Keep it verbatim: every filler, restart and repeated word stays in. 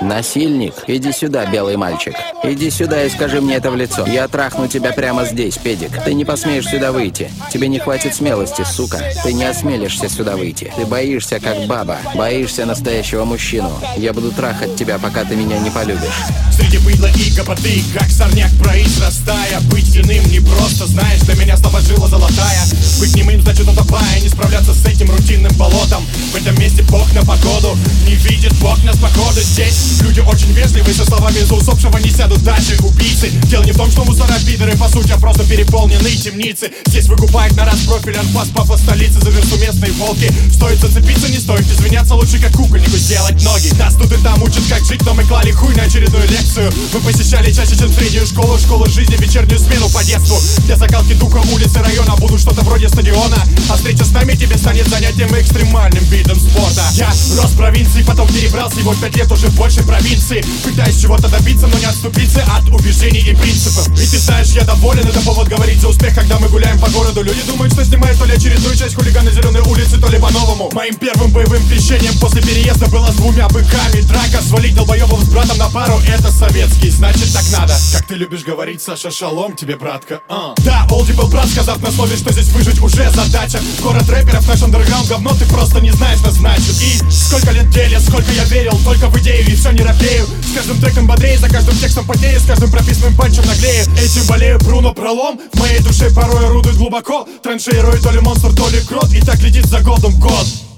Насильник? Иди сюда, белый мальчик. Иди сюда и скажи мне это в лицо. Я трахну тебя прямо здесь, педик. Ты не посмеешь сюда выйти. Тебе не хватит смелости, сука. Ты не осмелишься сюда выйти. Ты боишься, как баба. Боишься настоящего мужчину. Я буду трахать тебя, пока ты меня не полюбишь. Среди быдла и гопоты, как сорняк произрастая. Быть иным не просто, знаешь, для меня слова жила золотая. Быть немым значит утопая, не справляться с этим рутинным болотом. В этом месте Бог на погоду, не видит Бог нас походу. Здесь люди очень вежливые, со словами за усопшего не сядут дальше убийцы. Дело не в том, что мусора пидоры, по сути, а просто переполненные темницы. Здесь выкупают на раз профиль анфас папа столицы за версту местные волки. Стоит зацепиться, не стоит извиняться, лучше как кукольнику сделать ноги. Нас тут и там учат как жить, но мы клали хуй на очередную лекцию. Мы посещали чаще, чем среднюю школу, школу жизни, вечернюю смену по детству. Для закалки духа улицы района будут что-то вроде стадиона. А встреча с нами тебе станет занятием экстремальным видом спорта. Я рос в провинции, потом перебрался, и вот пять лет уже в большей провинции. Пытаюсь чего-то добиться, но не отступиться от убеждений и принципов. И ты знаешь, я доволен, это повод говорить за успех, когда мы гуляем по городу. Люди думают, что снимают то ли очередную часть хулигана зеленой улицы, то ли по-новому. Моим первым боевым крещением после переезда было с двумя быками. Драка, свалить долбоебов с братом на пару, это советский, значит так надо. Как ты любишь говорить, Саша, шалом тебе, братка. uh. Да, Олди был брат, сказав на слове, что здесь выжить уже задача. Город рэперов, наш андерграунд говно, ты просто не знаешь, нас значит. И сколько лет деле, сколько я верил только в идею и все не робею. С каждым треком бодрее, за каждым текстом потею, с каждым прописанным панчем наглею. Этим болею, Бруно пролом, в моей душе порой орудует глубоко. Траншеирует то ли монстр, то ли крот, и так летит за годом год.